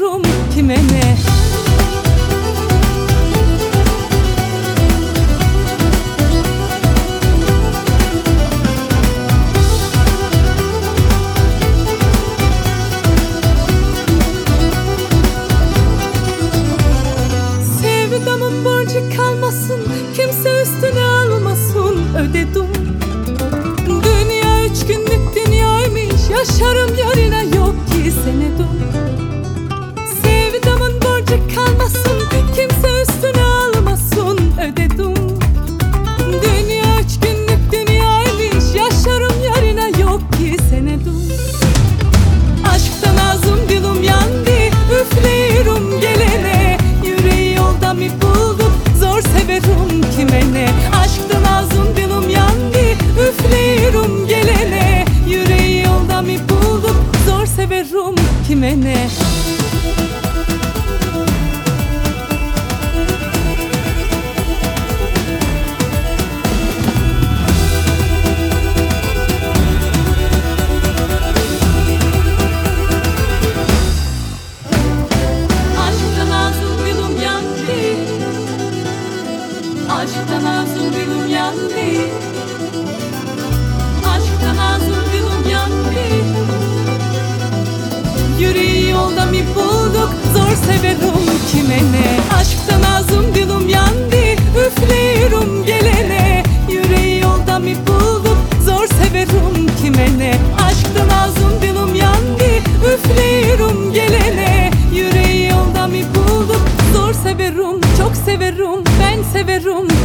severim kime ne? Sevdamın borcu kalmasın, kimse üstüne almasın, ödedim. Dünya 3 günlük dünyaymış, yaşarım yarına yok ki senedim. Sevdamın borcu kalmasın, kimse üstüne almasın, ödedim. Dünya 3 günlük dünyaymış, yaşarım yarına yok ki senedim. Aşktan ağzım dilim yandı, üfleyirim gelene. Yüreği yolda mı bulduk, zor severim kime ne? Aşktan ağzım dilim yandı, üfleyirim gelene. Yüreği yolda mı bulduk, zor severim kime ne? Aşktan ağzım dilim yandı, aşktan ağzım dilim yandı. Yüreği yolda mı bulduk, zor severim kime ne? Aşktan ağzım dilim yandı, üfleyirim gelene. Yüreği yolda mı bulduk, zor severim kime ne? Aşktan ağzım dilim yandı, üfleyirim gelene. Yüreği yolda mı bulduk, zor severim, çok severim, ben severim